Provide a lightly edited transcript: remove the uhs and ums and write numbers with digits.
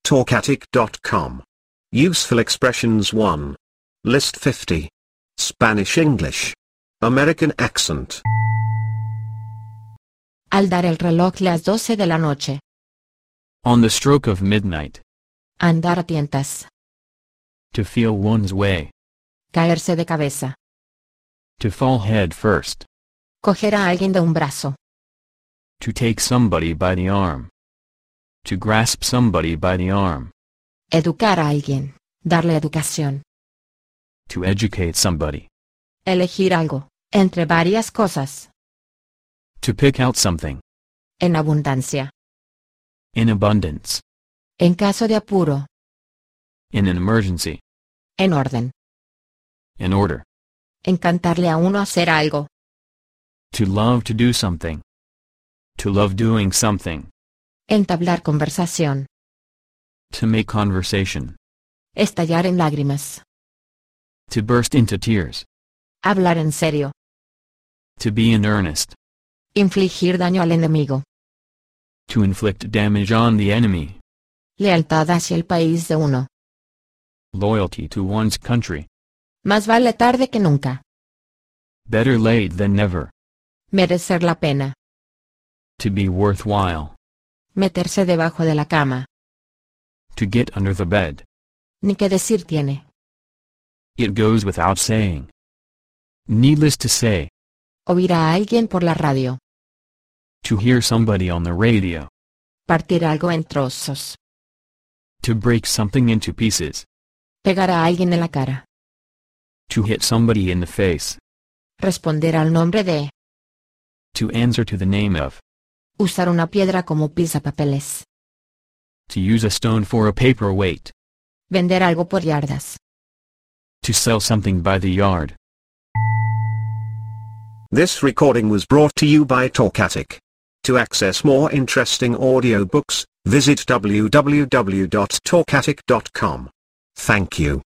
talkatic.com. Useful expressions 1. List 50. Spanish English. American accent. Al dar el reloj las 12 de la noche. On the stroke of midnight. Andar a tientas. To feel one's way. Caerse de cabeza. To fall head first. Coger a alguien de un brazo. To take somebody by the arm. To grasp somebody by the arm. Educar a alguien. Darle educación. To educate somebody. Elegir algo, entre varias cosas. To pick out something. En abundancia. In abundance. En caso de apuro. In an emergency. En orden. In order. Encantarle a uno hacer algo. To love to do something. To love doing something. Entablar conversación. To make conversation. Estallar en lágrimas. To burst into tears. Hablar en serio. To be in earnest. Infligir daño al enemigo. To inflict damage on the enemy. Lealtad hacia el país de uno. Loyalty to one's country. Más vale tarde que nunca. Better late than never. Merecer la pena. To be worthwhile. Meterse debajo de la cama. To get under the bed. Ni qué decir tiene. It goes without saying. Needless to say. Oír a alguien por la radio. To hear somebody on the radio. Partir algo en trozos. To break something into pieces. Pegar a alguien en la cara. To hit somebody in the face. Responder al nombre de. To answer to the name of. Usar una piedra como pisapapeles. To use a stone for a paperweight. Vender algo por yardas. To sell something by the yard. This recording was brought to you by Talkatic. To access more interesting audiobooks, visit www.talkatic.com. Thank you.